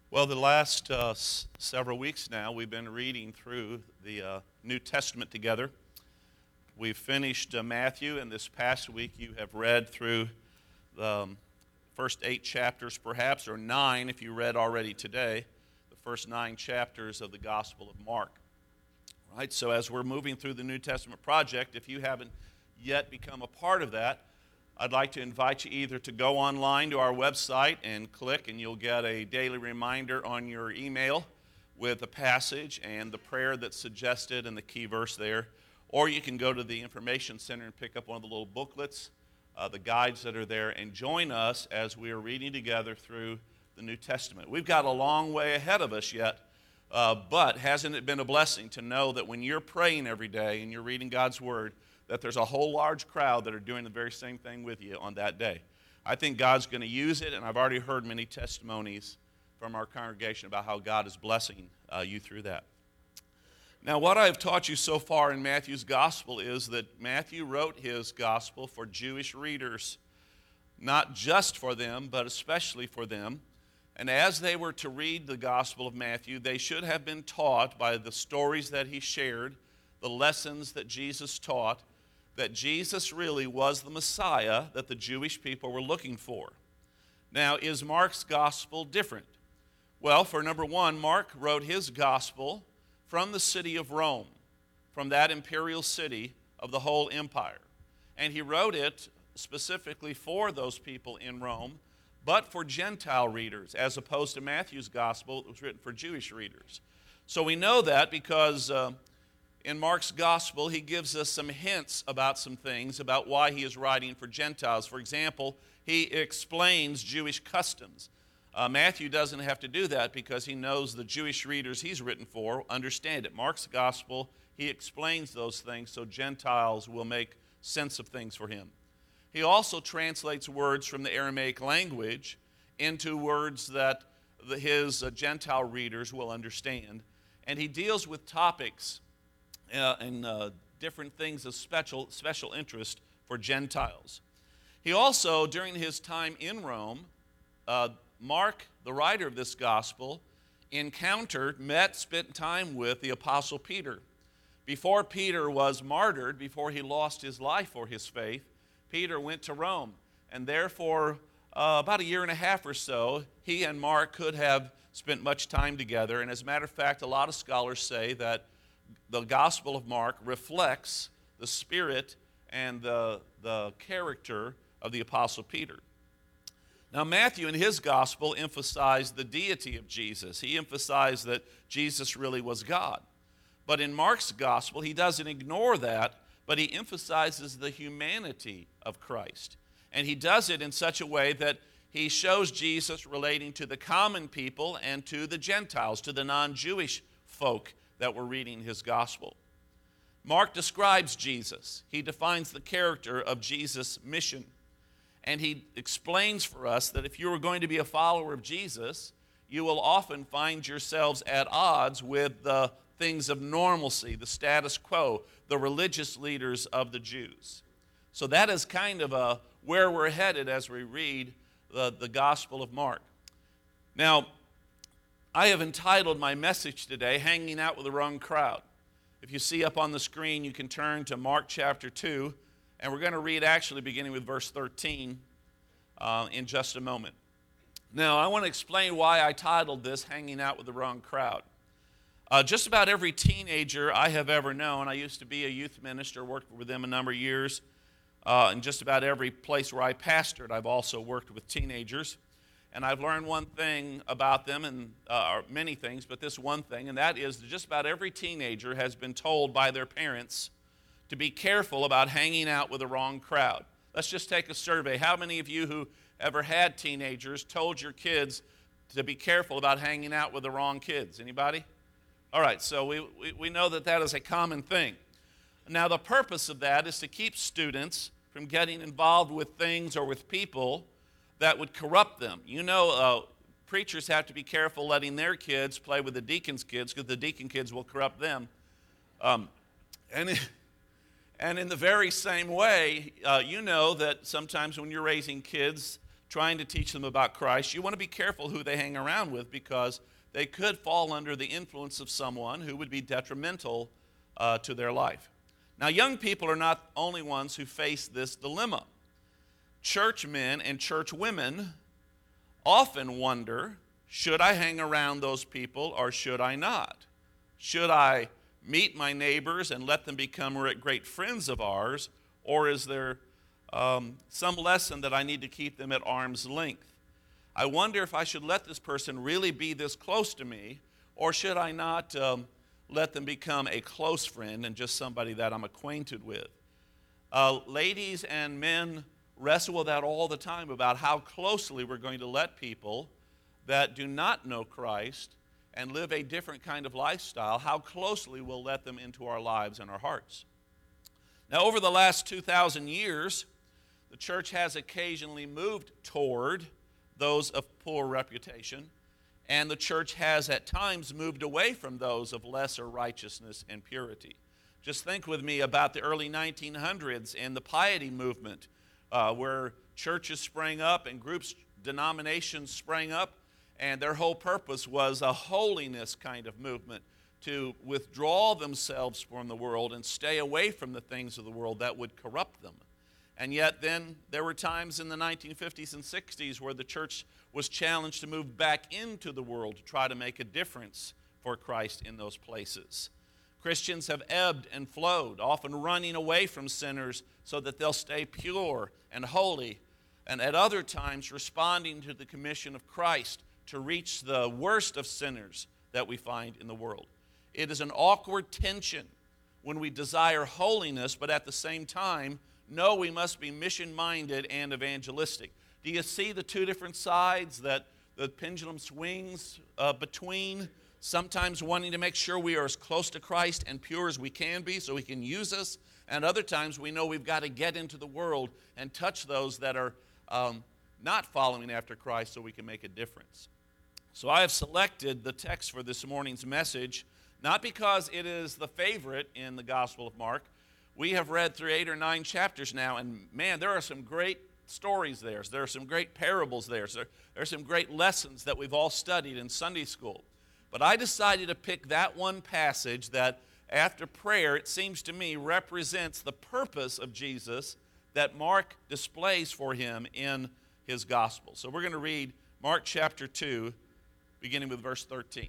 Well, the last several weeks now, we've been reading through the New Testament together. We've finished Matthew, and this past week you have read through the first 8 chapters, perhaps, or 9 if you read already today, the first 9 chapters of the Gospel of Mark. Right? So as we're moving through the New Testament project, if you haven't yet become a part of that, I'd like to invite you either to go online to our website and click, and you'll get a daily reminder on your email with the passage and the prayer that's suggested and the key verse there. Or you can go to the Information Center and pick up one of the little booklets, the guides that are there, and join us as we are reading together through the New Testament. We've got a long way ahead of us yet, but hasn't it been a blessing to know that when you're praying every day and you're reading God's Word, that there's a whole large crowd that are doing the very same thing with you on that day. I think God's going to use it, and I've already heard many testimonies from our congregation about how God is blessing you through that. Now, what I've taught you so far in Matthew's gospel is that Matthew wrote his gospel for Jewish readers, not just for them, but especially for them. And as they were to read the gospel of Matthew, they should have been taught by the stories that he shared, the lessons that Jesus taught, that Jesus really was the Messiah that the Jewish people were looking for. Now, is Mark's gospel different? Well, for number one, Mark wrote his gospel from the city of Rome, from that imperial city of the whole empire. And he wrote it specifically for those people in Rome, but for Gentile readers, as opposed to Matthew's gospel, it was written for Jewish readers. So we know that because in Mark's gospel, he gives us some hints about some things, about why he is writing for Gentiles. For example, he explains Jewish customs. Matthew doesn't have to do that because he knows the Jewish readers he's written for understand it. Mark's gospel, he explains those things so Gentiles will make sense of things for him. He also translates words from the Aramaic language into words that his Gentile readers will understand. And he deals with topics and different things of special interest for Gentiles. He also, during his time in Rome, Mark, the writer of this gospel, spent time with the Apostle Peter. Before Peter was martyred, before he lost his life for his faith, Peter went to Rome. And therefore, about a year and a half or so, he and Mark could have spent much time together. And as a matter of fact, a lot of scholars say that the Gospel of Mark reflects the spirit and the character of the Apostle Peter. Now, Matthew in his Gospel emphasized the deity of Jesus. He emphasized that Jesus really was God. But in Mark's Gospel, he doesn't ignore that, but he emphasizes the humanity of Christ. And he does it in such a way that he shows Jesus relating to the common people and to the Gentiles, to the non-Jewish folk that we're reading his gospel. Mark describes Jesus. He defines the character of Jesus' mission. And he explains for us that if you are going to be a follower of Jesus, you will often find yourselves at odds with the things of normalcy, the status quo, the religious leaders of the Jews. So that is kind of where we're headed as we read the Gospel of Mark. Now, I have entitled my message today, Hanging Out with the Wrong Crowd. If you see up on the screen, you can turn to Mark chapter 2, and we're going to read actually beginning with verse 13 in just a moment. Now, I want to explain why I titled this, Hanging Out with the Wrong Crowd. Just about every teenager I have ever known, I used to be a youth minister, worked with them a number of years, and just about every place where I pastored, I've also worked with teenagers. And I've learned one thing about them, and many things, but this one thing, and that is that just about every teenager has been told by their parents to be careful about hanging out with the wrong crowd. Let's just take a survey. How many of you who ever had teenagers told your kids to be careful about hanging out with the wrong kids? Anybody? All right, so we know that is a common thing. Now, the purpose of that is to keep students from getting involved with things or with people that would corrupt them. You know, preachers have to be careful letting their kids play with the deacon's kids because the deacon kids will corrupt them. And in the very same way, you know that sometimes when you're raising kids, trying to teach them about Christ, you want to be careful who they hang around with, because they could fall under the influence of someone who would be detrimental to their life. Now, young people are not the only ones who face this dilemma. Church men and church women often wonder, should I hang around those people or should I not? Should I meet my neighbors and let them become great friends of ours, or is there some lesson that I need to keep them at arm's length? I wonder if I should let this person really be this close to me, or should I not let them become a close friend and just somebody that I'm acquainted with? Ladies and men wrestle with that all the time, about how closely we're going to let people that do not know Christ and live a different kind of lifestyle, how closely we'll let them into our lives and our hearts. Now, over the last 2,000 years, the church has occasionally moved toward those of poor reputation, and the church has at times moved away from those of lesser righteousness and purity. Just think with me about the early 1900s and the piety movement, where churches sprang up and groups, denominations sprang up, and their whole purpose was a holiness kind of movement, to withdraw themselves from the world and stay away from the things of the world that would corrupt them. And yet then there were times in the 1950s and 60s where the church was challenged to move back into the world to try to make a difference for Christ in those places. Christians have ebbed and flowed, often running away from sinners so that they'll stay pure and holy, and at other times responding to the commission of Christ to reach the worst of sinners that we find in the world. It is an awkward tension when we desire holiness, but at the same time, know we must be mission-minded and evangelistic. Do you see the two different sides that the pendulum swings between? Sometimes wanting to make sure we are as close to Christ and pure as we can be so He can use us, and other times we know we've got to get into the world and touch those that are not following after Christ so we can make a difference. So I have selected the text for this morning's message, not because it is the favorite in the Gospel of Mark. We have read through 8 or 9 chapters now, and man, there are some great stories there. There are some great parables there. There are some great lessons that we've all studied in Sunday school. But I decided to pick that one passage that, after prayer, it seems to me represents the purpose of Jesus that Mark displays for him in his gospel. So we're going to read Mark chapter 2, beginning with verse 13.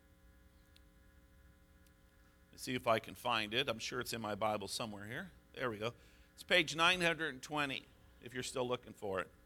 Let's see if I can find it. I'm sure it's in my Bible somewhere here. There we go. It's page 920, if you're still looking for it.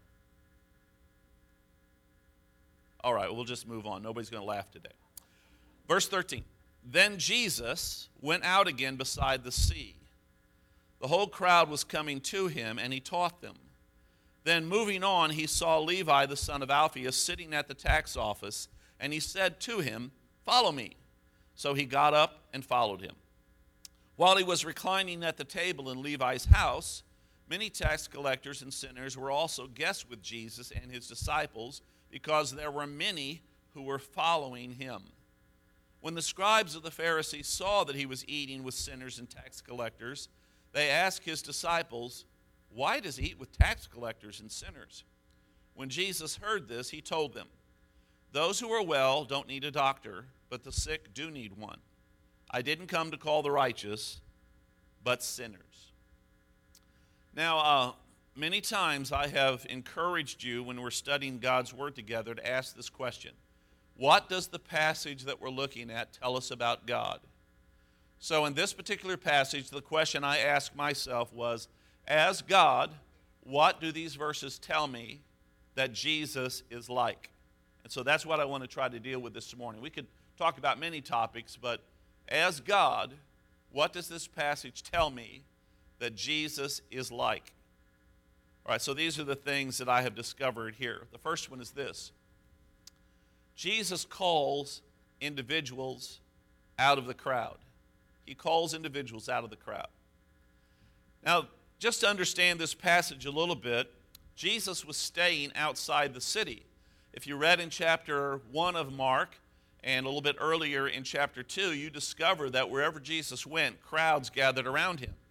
All right, we'll just move on. Nobody's going to laugh today. Verse 13. Then Jesus went out again beside the sea. The whole crowd was coming to him, and he taught them. Then moving on, he saw Levi, the son of Alphaeus, sitting at the tax office, and he said to him, "Follow me." So he got up and followed him. While he was reclining at the table in Levi's house, many tax collectors and sinners were also guests with Jesus and his disciples, because there were many who were following him. When the scribes of the Pharisees saw that he was eating with sinners and tax collectors, they asked his disciples, "Why does he eat with tax collectors and sinners?" When Jesus heard this, he told them, "Those who are well don't need a doctor, but the sick do need one. I didn't come to call the righteous, but sinners." Now, many times I have encouraged you when we're studying God's Word together to ask this question: what does the passage that we're looking at tell us about God? So in this particular passage, the question I asked myself was, as God, what do these verses tell me that Jesus is like? And so that's what I want to try to deal with this morning. We could talk about many topics, but as God, what does this passage tell me that Jesus is like? All right, so these are the things that I have discovered here. The first one is this: Jesus calls individuals out of the crowd. He calls individuals out of the crowd. Now, just to understand this passage a little bit, Jesus was staying outside the city. If you read in chapter 1 of Mark, and a little bit earlier in chapter 2, you discover that wherever Jesus went, crowds gathered around him.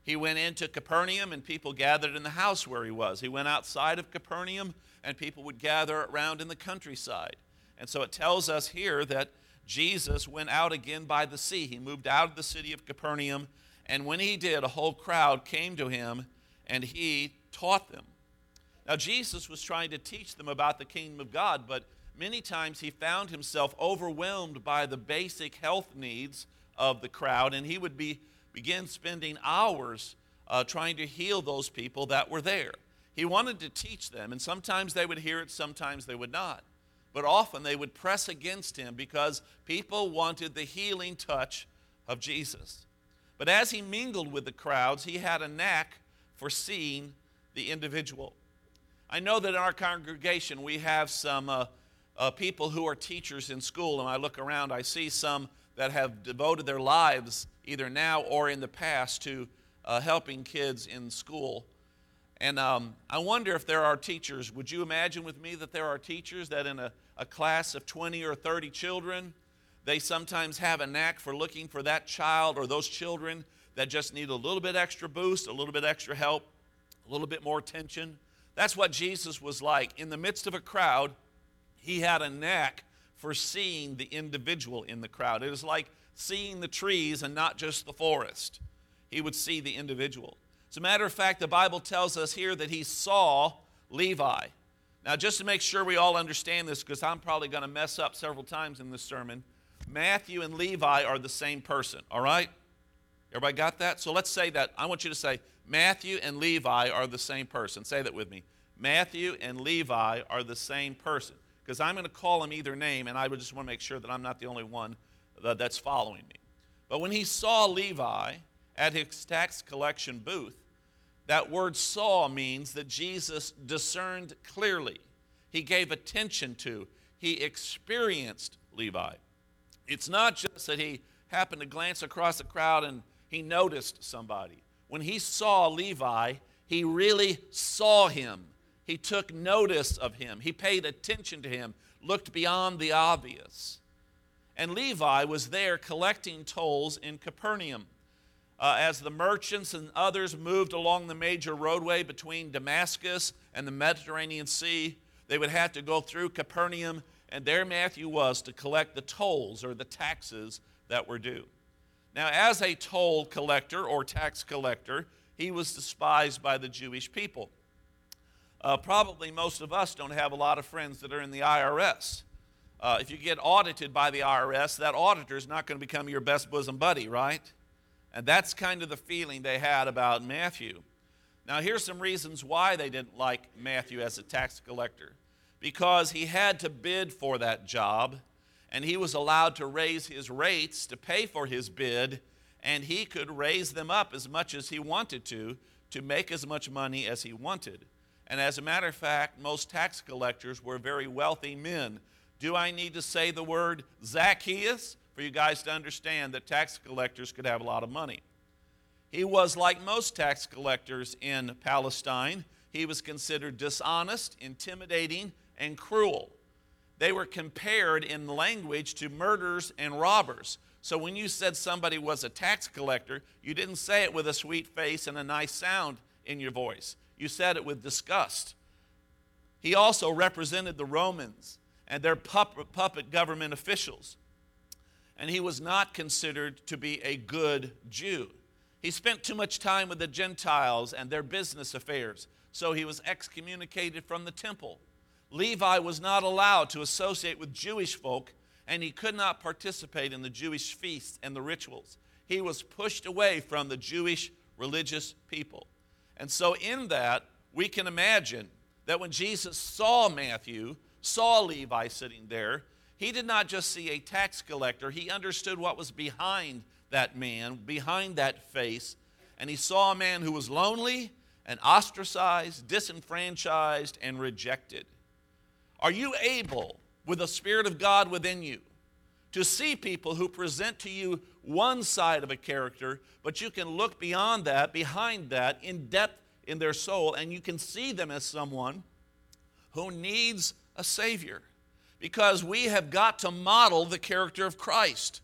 He went into Capernaum and people gathered in the house where he was. He went outside of Capernaum and people would gather around in the countryside. And so it tells us here that Jesus went out again by the sea. He moved out of the city of Capernaum, and when he did, a whole crowd came to him and he taught them. Now, Jesus was trying to teach them about the kingdom of God, but many times he found himself overwhelmed by the basic health needs of the crowd, and he would begin spending hours trying to heal those people that were there. He wanted to teach them, and sometimes they would hear it, sometimes they would not. But often they would press against him because people wanted the healing touch of Jesus. But as he mingled with the crowds, he had a knack for seeing the individual. I know that in our congregation we have some people who are teachers in school, and I look around, I see some that have devoted their lives either now or in the past to helping kids in school. And I wonder if there are teachers, would you imagine with me that there are teachers that in a class of 20 or 30 children, they sometimes have a knack for looking for that child or those children that just need a little bit extra boost, a little bit extra help, a little bit more attention. That's what Jesus was like. In the midst of a crowd, he had a knack for seeing the individual in the crowd. It was like seeing the trees and not just the forest. He would see the individual. As a matter of fact, the Bible tells us here that he saw Levi. Now, just to make sure we all understand this, because I'm probably going to mess up several times in this sermon, Matthew and Levi are the same person, all right? Everybody got that? So let's say that. I want you to say, Matthew and Levi are the same person. Say that with me. Matthew and Levi are the same person. Because I'm going to call them either name, and I would just want to make sure that I'm not the only one that's following me. But when he saw Levi at his tax collection booth, that word saw means that Jesus discerned clearly. He gave attention to, he experienced Levi. It's not just that he happened to glance across the crowd and he noticed somebody. When he saw Levi, he really saw him. He took notice of him. He paid attention to him, looked beyond the obvious. And Levi was there collecting tolls in Capernaum. As the merchants and others moved along the major roadway between Damascus and the Mediterranean Sea, they would have to go through Capernaum, and there Matthew was to collect the tolls or the taxes that were due. Now, as a toll collector or tax collector, he was despised by the Jewish people. Probably most of us don't have a lot of friends that are in the IRS. If you get audited by the IRS, that auditor is not going to become your best bosom buddy, right? And that's kind of the feeling they had about Matthew. Now, here's some reasons why they didn't like Matthew as a tax collector. Because he had to bid for that job, and he was allowed to raise his rates to pay for his bid, and he could raise them up as much as he wanted to make as much money as he wanted. And as a matter of fact, most tax collectors were very wealthy men. Do I need to say the word Zacchaeus for you guys to understand that tax collectors could have a lot of money? He was like most tax collectors in Palestine. He was considered dishonest, intimidating, and cruel. They were compared in language to murderers and robbers. So when you said somebody was a tax collector, you didn't say it with a sweet face and a nice sound in your voice. You said it with disgust. He also represented the Romans and their puppet government officials. And he was not considered to be a good Jew. He spent too much time with the Gentiles and their business affairs, so he was excommunicated from the temple. Levi was not allowed to associate with Jewish folk, and he could not participate in the Jewish feasts and the rituals. He was pushed away from the Jewish religious people. And so in that, we can imagine that when Jesus saw Matthew, saw Levi sitting there, he did not just see a tax collector. He understood what was behind that man, behind that face, and he saw a man who was lonely and ostracized, disenfranchised, and rejected. Are you able, with the Spirit of God within you, to see people who present to you one side of a character, but you can look beyond that, behind that, in depth in their soul, and you can see them as someone who needs a Savior? Because we have got to model the character of Christ.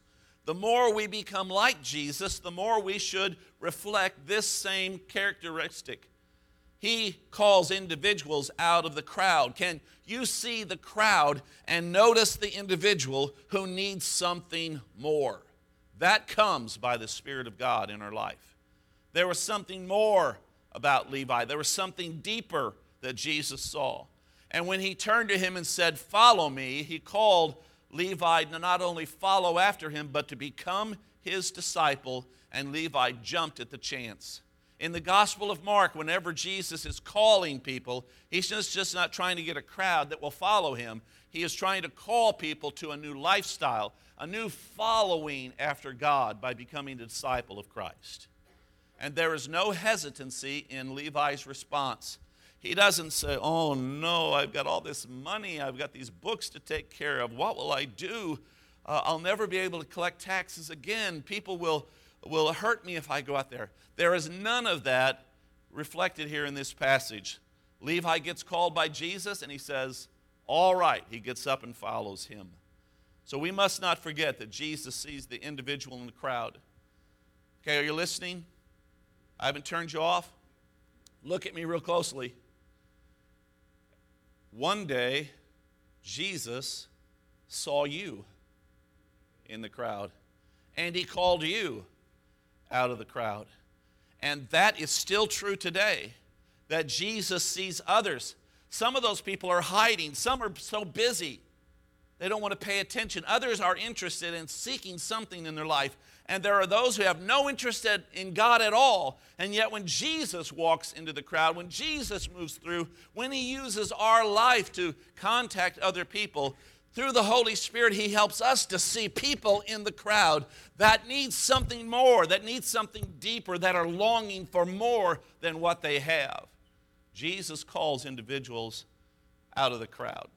The more we become like Jesus, the more we should reflect this same characteristic. He calls individuals out of the crowd. Can you see the crowd and notice the individual who needs something more? That comes by the Spirit of God in our life. There was something more about Levi. There was something deeper that Jesus saw. And when he turned to him and said, "Follow me," he called Levi to not only follow after him, but to become his disciple, and Levi jumped at the chance. In the Gospel of Mark, whenever Jesus is calling people, he's just not trying to get a crowd that will follow him. He is trying to call people to a new lifestyle, a new following after God by becoming a disciple of Christ. And there is no hesitancy in Levi's response. He doesn't say, "Oh no, I've got all this money, I've got these books to take care of, what will I do? I'll never be able to collect taxes again. People will hurt me if I go out there." There is none of that reflected here in this passage. Levi gets called by Jesus and he says, "All right." He gets up and follows him. So we must not forget that Jesus sees the individual in the crowd. Okay, are you listening? I haven't turned you off. Look at me real closely. One day, Jesus saw you in the crowd, and he called you out of the crowd. And that is still true today, that Jesus sees others. Some of those people are hiding. Some are so busy, they don't want to pay attention. Others are interested in seeking something in their life. And there are those who have no interest in God at all. And yet when Jesus walks into the crowd, when Jesus moves through, when he uses our life to contact other people, through the Holy Spirit, he helps us to see people in the crowd that need something more, that need something deeper, that are longing for more than what they have. Jesus calls individuals out of the crowd.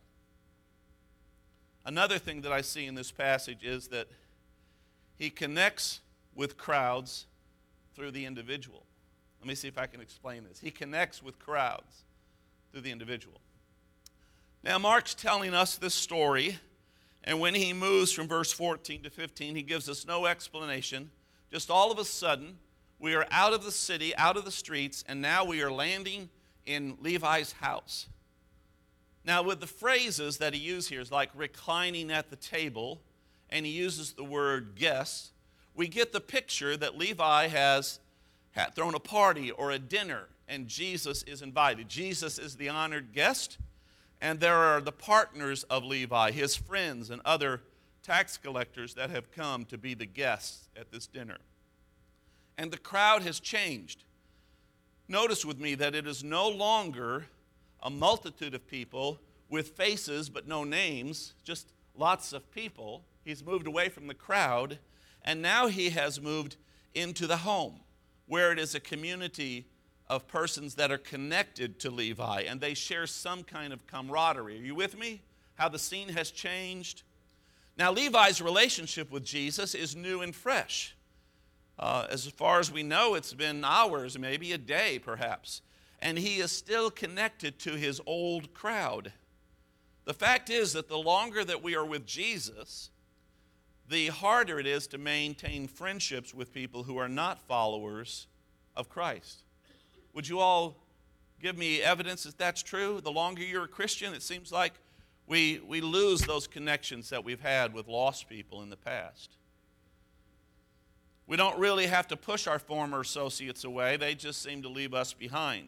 Another thing that I see in this passage is that he connects with crowds through the individual. Let me see if I can explain this. He connects with crowds through the individual. Now, Mark's telling us this story, and when he moves from verse 14 to 15, he gives us no explanation. Just all of a sudden, we are out of the city, out of the streets, and now we are landing in Levi's house. Now, with the phrases that he uses here, is like reclining at the table, and he uses the word guests, we get the picture that Levi had thrown a party or a dinner, and Jesus is invited. Jesus is the honored guest, and there are the partners of Levi, his friends and other tax collectors that have come to be the guests at this dinner. And the crowd has changed. Notice with me that it is no longer a multitude of people with faces but no names, just lots of people. He's moved away from the crowd, and now he has moved into the home, where it is a community of persons that are connected to Levi, and they share some kind of camaraderie. Are you with me? How the scene has changed? Now, Levi's relationship with Jesus is new and fresh. As far as we know, it's been hours, maybe a day perhaps, and he is still connected to his old crowd. The fact is that the longer that we are with Jesus, the harder it is to maintain friendships with people who are not followers of Christ. Would you all give me evidence that that's true? The longer you're a Christian, it seems like we lose those connections that we've had with lost people in the past. We don't really have to push our former associates away. They just seem to leave us behind.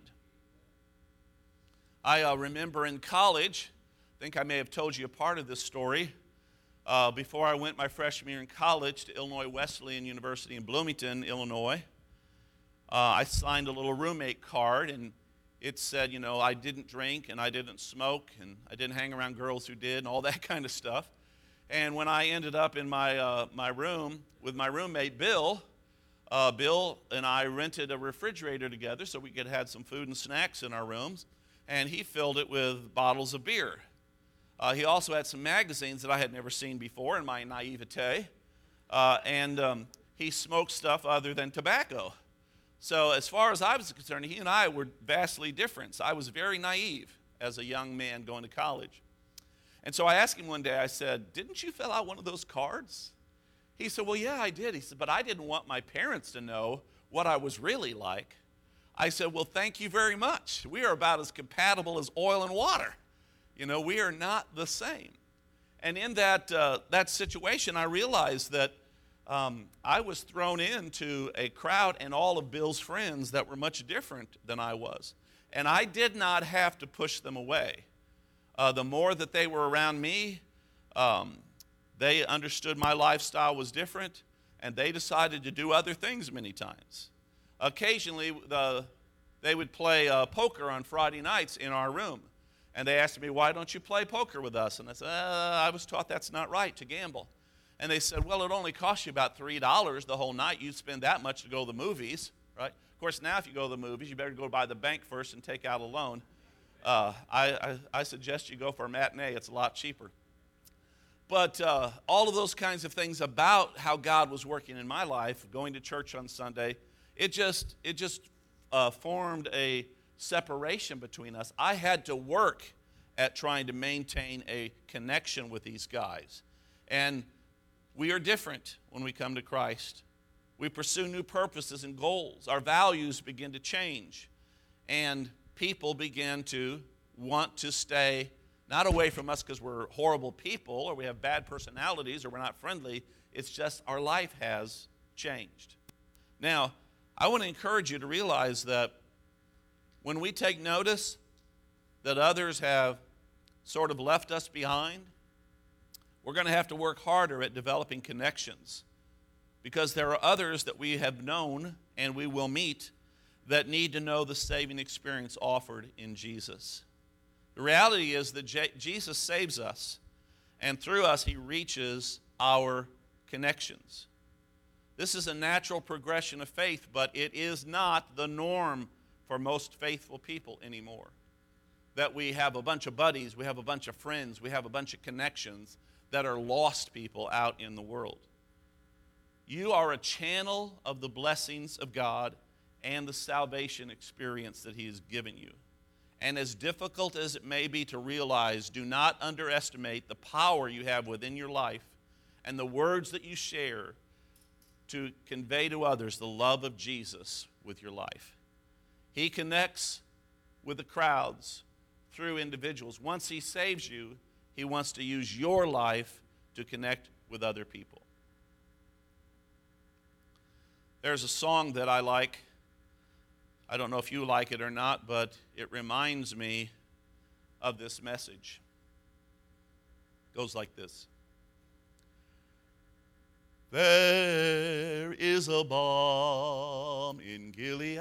I remember in college, I think I may have told you a part of this story. Before I went my freshman year in college to Illinois Wesleyan University in Bloomington, Illinois, I signed a little roommate card, and it said, I didn't drink, and I didn't smoke, and I didn't hang around girls who did, and all that kind of stuff. And when I ended up in my room with my roommate, Bill and I rented a refrigerator together so we could have some food and snacks in our rooms, and he filled it with bottles of beer. He also had some magazines that I had never seen before in my naivete, and he smoked stuff other than tobacco. So as far as I was concerned, he and I were vastly different. So I was very naive as a young man going to college. And so I asked him one day, I said, "Didn't you fill out one of those cards?" He said, well, yeah, I did. He said, but I didn't want my parents to know what I was really like. I said, well, thank you very much. We are about as compatible as oil and water. You know, we are not the same. And in that situation, I realized that I was thrown into a crowd and all of Bill's friends that were much different than I was. And I did not have to push them away. The more that they were around me, they understood my lifestyle was different, and they decided to do other things many times. Occasionally, they would play poker on Friday nights in our room. And they asked me, why don't you play poker with us? And I said, I was taught that's not right, to gamble. And they said, well, it only costs you about $3 the whole night. You spend that much to go to the movies, right? Of course, now if you go to the movies, you better go by the bank first and take out a loan. I suggest you go for a matinee. It's a lot cheaper. But all of those kinds of things about how God was working in my life, going to church on Sunday, it just formed a separation between us. I had to work at trying to maintain a connection with these guys. And we are different when we come to Christ. We pursue new purposes and goals. Our values begin to change. And people begin to want to stay not away from us because we're horrible people or we have bad personalities or we're not friendly. It's just our life has changed. Now, I want to encourage you to realize that when we take notice that others have sort of left us behind, we're going to have to work harder at developing connections because there are others that we have known and we will meet that need to know the saving experience offered in Jesus. The reality is that Jesus saves us, and through us he reaches our connections. This is a natural progression of faith, but it is not the norm for most faithful people anymore. That we have a bunch of buddies, we have a bunch of friends, we have a bunch of connections that are lost people out in the world. You are a channel of the blessings of God and the salvation experience that he has given you. And as difficult as it may be to realize, do not underestimate the power you have within your life and the words that you share to convey to others the love of Jesus with your life. He connects with the crowds through individuals. Once he saves you, he wants to use your life to connect with other people. There's a song that I like. I don't know if you like it or not, but it reminds me of this message. It goes like this. There is a balm in Gilead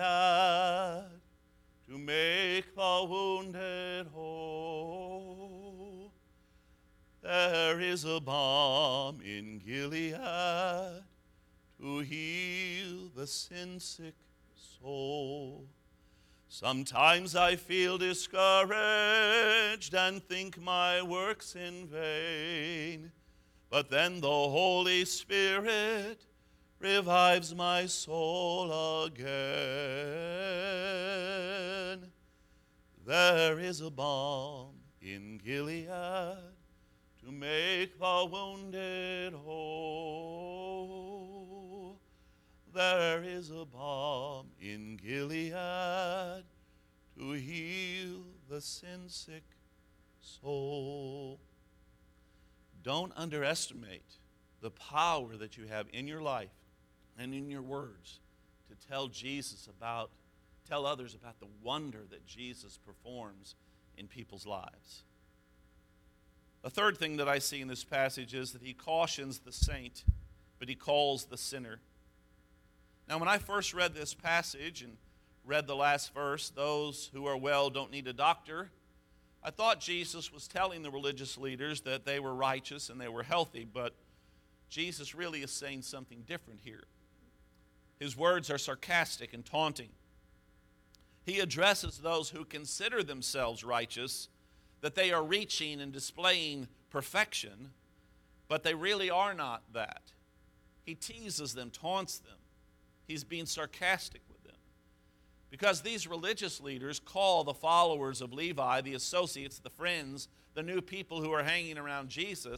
to make the wounded whole. There is a balm in Gilead to heal the sin-sick soul. Sometimes I feel discouraged and think my work's in vain. But then the Holy Spirit revives my soul again. There is a balm in Gilead to make the wounded whole. There is a balm in Gilead to heal the sin-sick soul. Don't underestimate the power that you have in your life and in your words to tell others about the wonder that Jesus performs in people's lives. The third thing that I see in this passage is that he cautions the saint, but he calls the sinner. Now, when I first read this passage and read the last verse, those who are well don't need a doctor, I thought Jesus was telling the religious leaders that they were righteous and they were healthy, but Jesus really is saying something different here. His words are sarcastic and taunting. He addresses those who consider themselves righteous, that they are reaching and displaying perfection, but they really are not that. He teases them, taunts them. He's being sarcastic with them. Because these religious leaders call the followers of Levi, the associates, the friends, the new people who are hanging around Jesus,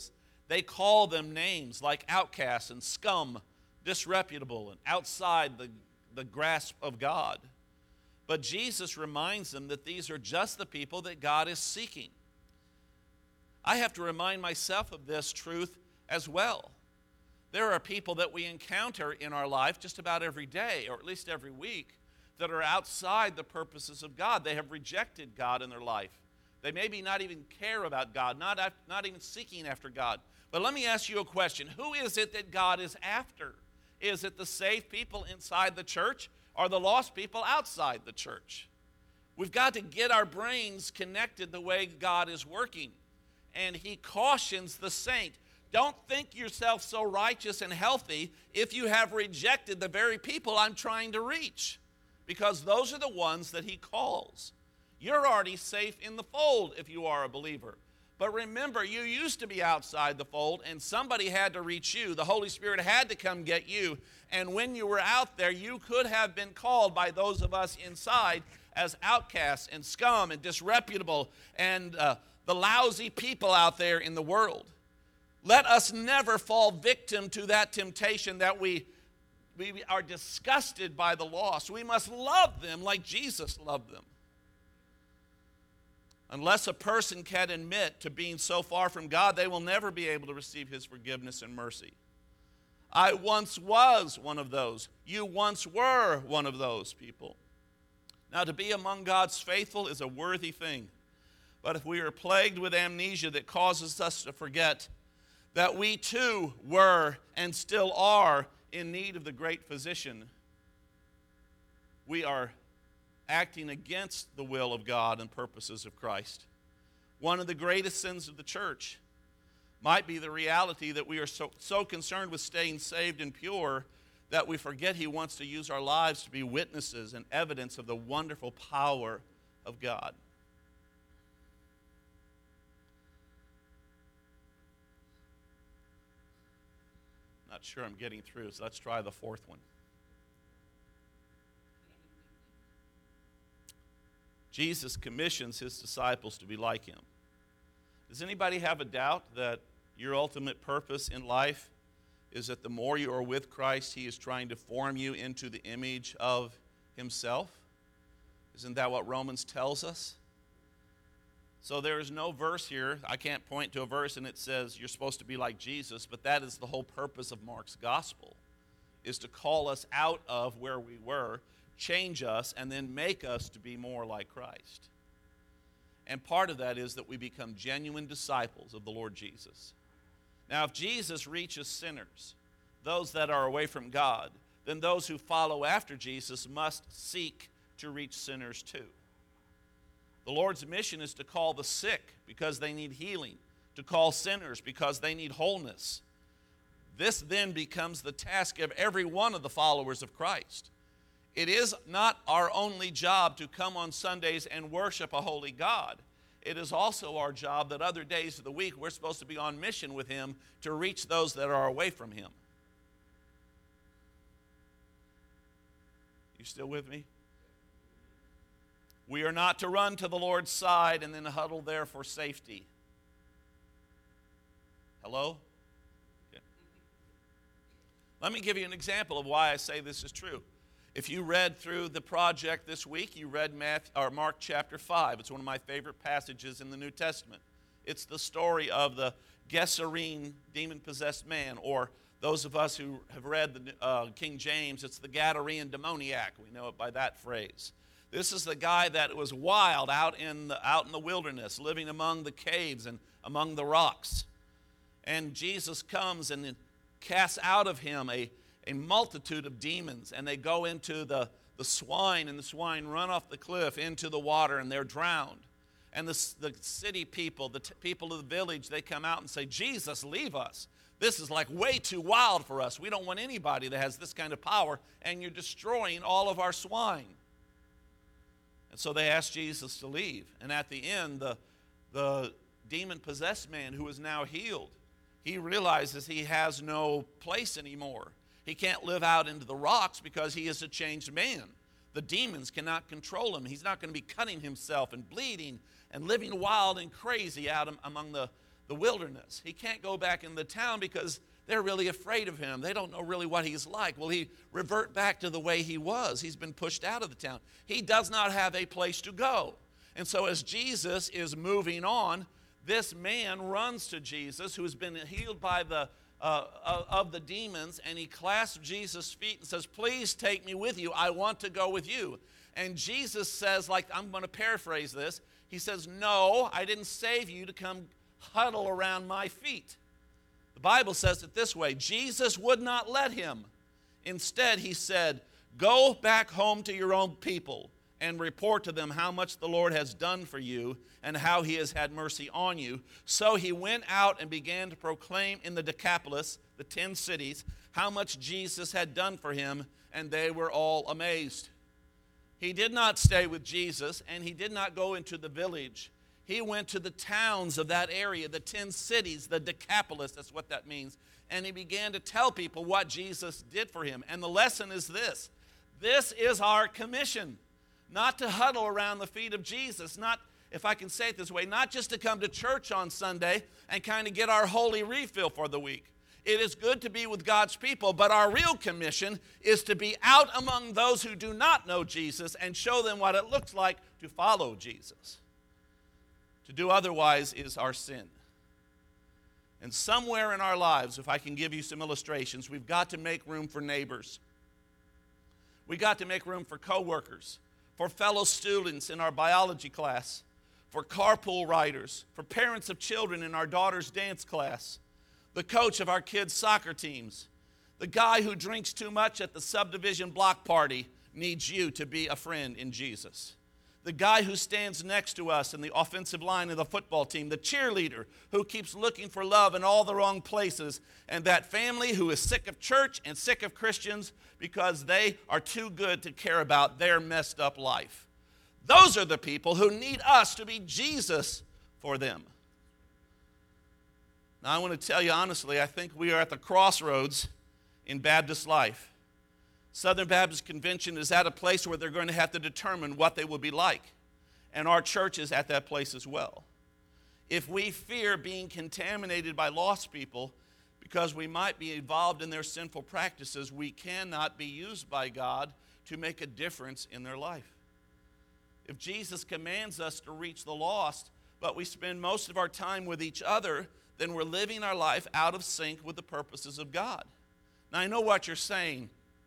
They call them names like outcasts and scum, disreputable, and outside the grasp of God. But Jesus reminds them that these are just the people that God is seeking. I have to remind myself of this truth as well. There are people that we encounter in our life just about every day, or at least every week, that are outside the purposes of God. They have rejected God in their life. They maybe not even care about God, not even seeking after God. But let me ask you a question. Who is it that God is after? Is it the saved people inside the church or the lost people outside the church? We've got to get our brains connected the way God is working. And he cautions the saint, don't think yourself so righteous and healthy if you have rejected the very people I'm trying to reach, because those are the ones that he calls. You're already safe in the fold if you are a believer. But remember, you used to be outside the fold, and somebody had to reach you. The Holy Spirit had to come get you. And when you were out there, you could have been called by those of us inside as outcasts and scum and disreputable and the lousy people out there in the world. Let us never fall victim to that temptation that we are disgusted by the lost. We must love them like Jesus loved them. Unless a person can admit to being so far from God, they will never be able to receive his forgiveness and mercy. I once was one of those. You once were one of those people. Now, to be among God's faithful is a worthy thing. But if we are plagued with amnesia that causes us to forget that we too were and still are in need of the great physician, we are acting against the will of God and purposes of Christ. One of the greatest sins of the church might be the reality that we are so concerned with staying saved and pure that we forget he wants to use our lives to be witnesses and evidence of the wonderful power of God. Not sure I'm getting through, so let's try the fourth one. Jesus commissions his disciples to be like him. Does anybody have a doubt that your ultimate purpose in life is that the more you are with Christ, he is trying to form you into the image of himself? Isn't that what Romans tells us? So there is no verse here. I can't point to a verse and it says you're supposed to be like Jesus, but that is the whole purpose of Mark's gospel, is to call us out of where we were, change us, and then make us to be more like Christ. And part of that is that we become genuine disciples of the Lord Jesus. Now, if Jesus reaches sinners, those that are away from God, then those who follow after Jesus must seek to reach sinners too. The Lord's mission is to call the sick because they need healing, to call sinners because they need wholeness. This then becomes the task of every one of the followers of Christ. It is not our only job to come on Sundays and worship a holy God. It is also our job that other days of the week we're supposed to be on mission with him to reach those that are away from him. You still with me? We are not to run to the Lord's side and then huddle there for safety. Hello? Okay. Let me give you an example of why I say this is true. If you read through the project this week, you read Mark chapter 5. It's one of my favorite passages in the New Testament. It's the story of the Gerasene demon-possessed man, or those of us who have read the King James, it's the Gadarean demoniac. We know it by that phrase. This is the guy that was wild out in the wilderness, living among the caves and among the rocks. And Jesus comes and casts out of him a multitude of demons, and they go into the swine, and the swine run off the cliff into the water, and they're drowned. And the city people, the people of the village, they come out and say, Jesus, leave us. This is like way too wild for us. We don't want anybody that has this kind of power, and you're destroying all of our swine. And so they asked Jesus to leave. And at the end, the demon-possessed man who is now healed, he realizes he has no place anymore. He can't live out into the rocks because he is a changed man. The demons cannot control him. He's not going to be cutting himself and bleeding and living wild and crazy out among the wilderness. He can't go back in the town because they're really afraid of him. They don't know really what he's like. Will he revert back to the way he was? He's been pushed out of the town. He does not have a place to go. And so as Jesus is moving on, this man runs to Jesus, who has been healed by of the demons, and he clasps Jesus' feet and says, "Please take me with you. I want to go with you." And Jesus says, like, I'm going to paraphrase this. He says, "No, I didn't save you to come huddle around my feet." The Bible says it this way: Jesus would not let him. Instead, he said, "Go back home to your own people and report to them how much the Lord has done for you and how he has had mercy on you." So he went out and began to proclaim in the Decapolis, the 10 cities, how much Jesus had done for him, and they were all amazed. He did not stay with Jesus, and he did not go into the village. He went to the towns of that area, the 10 cities, the Decapolis, that's what that means. And he began to tell people what Jesus did for him. And the lesson is this: this is our commission, not to huddle around the feet of Jesus, not, if I can say it this way, not just to come to church on Sunday and kind of get our holy refill for the week. It is good to be with God's people, but our real commission is to be out among those who do not know Jesus and show them what it looks like to follow Jesus. To do otherwise is our sin. And somewhere in our lives, if I can give you some illustrations, we've got to make room for neighbors. We've got to make room for coworkers, for fellow students in our biology class, for carpool riders, for parents of children in our daughter's dance class, the coach of our kids' soccer teams. The guy who drinks too much at the subdivision block party needs you to be a friend in Jesus. The guy who stands next to us in the offensive line of the football team, the cheerleader who keeps looking for love in all the wrong places, and that family who is sick of church and sick of Christians because they are too good to care about their messed up life. Those are the people who need us to be Jesus for them. Now, I want to tell you honestly, I think we are at the crossroads in Baptist life. Southern Baptist Convention is at a place where they're going to have to determine what they will be like. And our church is at that place as well. If we fear being contaminated by lost people because we might be involved in their sinful practices, we cannot be used by God to make a difference in their life. If Jesus commands us to reach the lost, but we spend most of our time with each other, then we're living our life out of sync with the purposes of God. Now, I know what you're saying.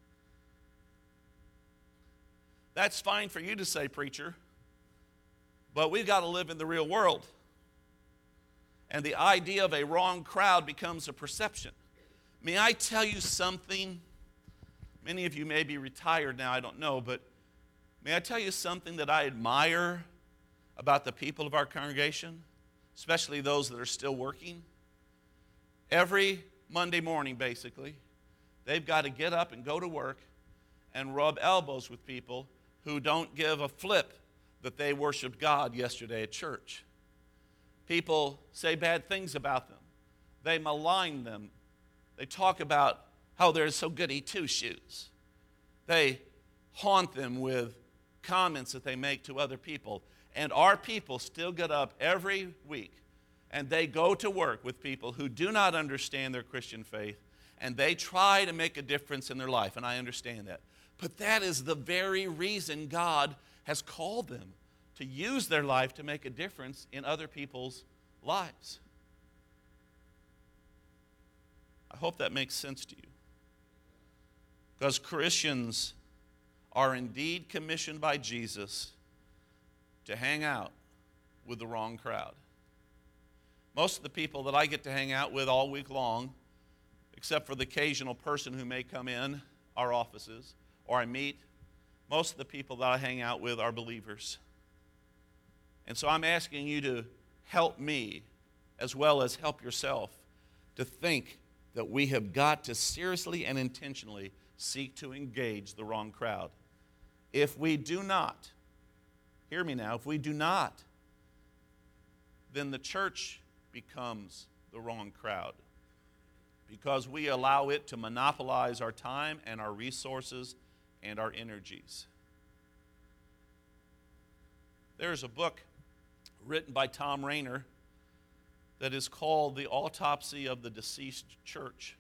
That's fine for you to say, preacher, but we've got to live in the real world. And the idea of a wrong crowd becomes a perception. May I tell you something? Many of you may be retired now, I don't know, but may I tell you something that I admire about the people of our congregation, especially those that are still working? Every Monday morning, basically, they've got to get up and go to work and rub elbows with people who don't give a flip that they worshiped God yesterday at church. People say bad things about them. They malign them. They talk about how they're so goody two-shoes. They haunt them with comments that they make to other people. And our people still get up every week and they go to work with people who do not understand their Christian faith, and they try to make a difference in their life, and I understand that. But that is the very reason God has called them, to use their life to make a difference in other people's lives. I hope that makes sense to you. Because Christians are indeed commissioned by Jesus to hang out with the wrong crowd. Most of the people that I get to hang out with all week long, except for the occasional person who may come in our offices or I meet, most of the people that I hang out with are believers. And so I'm asking you to help me, as well as help yourself, to think that we have got to seriously and intentionally seek to engage the wrong crowd. If we do not, hear me now, if we do not, then the church becomes the wrong crowd, because we allow it to monopolize our time and our resources and our energies. There's a book written by Tom Rainer that is called The Autopsy of the Deceased Church.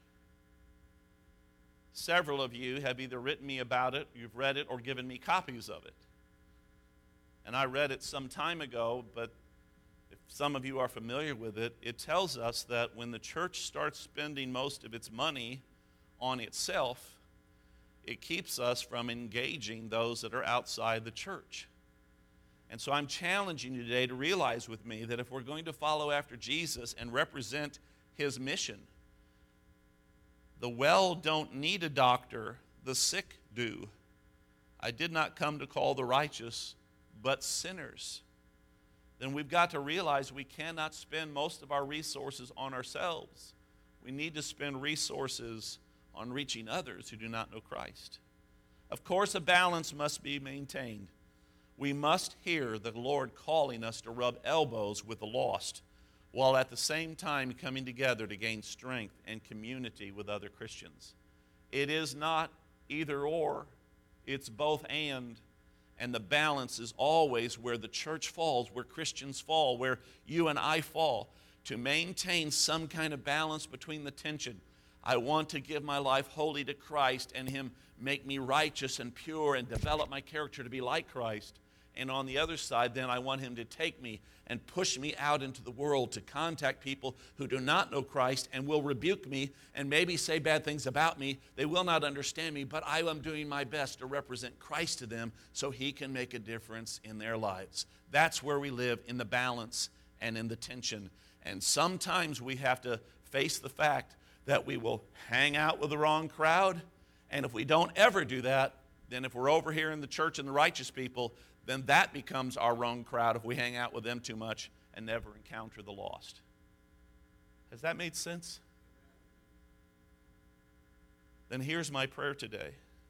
Several of you have either written me about it, you've read it, or given me copies of it. And I read it some time ago, but if some of you are familiar with it, it tells us that when the church starts spending most of its money on itself, it keeps us from engaging those that are outside the church. And so I'm challenging you today to realize with me that if we're going to follow after Jesus and represent his mission, the well don't need a doctor, the sick do. I did not come to call the righteous, but sinners. Then we've got to realize we cannot spend most of our resources on ourselves. We need to spend resources on reaching others who do not know Christ. Of course, a balance must be maintained. We must hear the Lord calling us to rub elbows with the lost, while at the same time coming together to gain strength and community with other Christians. It is not either or, it's both and the balance is always where the church falls, where Christians fall, where you and I fall, to maintain some kind of balance between the tension. I want to give my life wholly to Christ and him make me righteous and pure and develop my character to be like Christ. And on the other side, then I want him to take me and push me out into the world to contact people who do not know Christ and will rebuke me and maybe say bad things about me. They will not understand me, but I am doing my best to represent Christ to them so he can make a difference in their lives. That's where we live, in the balance and in the tension. And sometimes we have to face the fact that we will hang out with the wrong crowd. And if we don't ever do that, then if we're over here in the church and the righteous people, then that becomes our wrong crowd if we hang out with them too much and never encounter the lost. Has that made sense? Then here's my prayer today.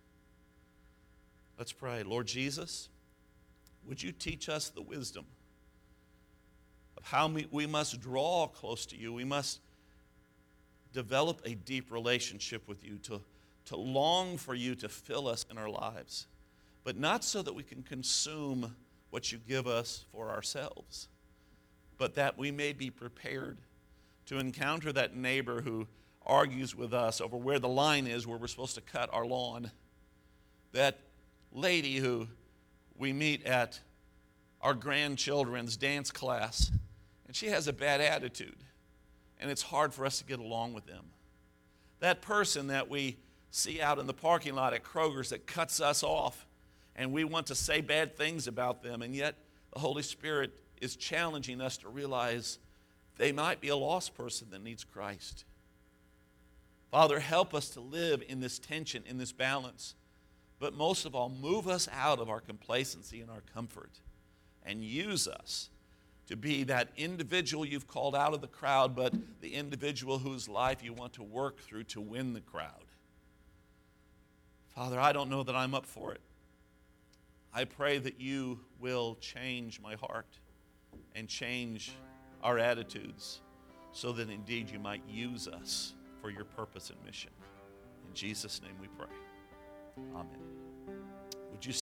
Let's pray. Lord Jesus, would you teach us the wisdom of how we must draw close to you. We must develop a deep relationship with you, to long for you to fill us in our lives. But not so that we can consume what you give us for ourselves, but that we may be prepared to encounter that neighbor who argues with us over where the line is where we're supposed to cut our lawn, that lady who we meet at our grandchildren's dance class, and she has a bad attitude, and it's hard for us to get along with them. That person that we see out in the parking lot at Kroger's that cuts us off, and we want to say bad things about them, and yet the Holy Spirit is challenging us to realize they might be a lost person that needs Christ. Father, help us to live in this tension, in this balance, but most of all, move us out of our complacency and our comfort and use us to be that individual you've called out of the crowd, but the individual whose life you want to work through to win the crowd. Father, I don't know that I'm up for it. I pray that you will change my heart and change our attitudes so that indeed you might use us for your purpose and mission. In Jesus' name we pray. Amen. Would you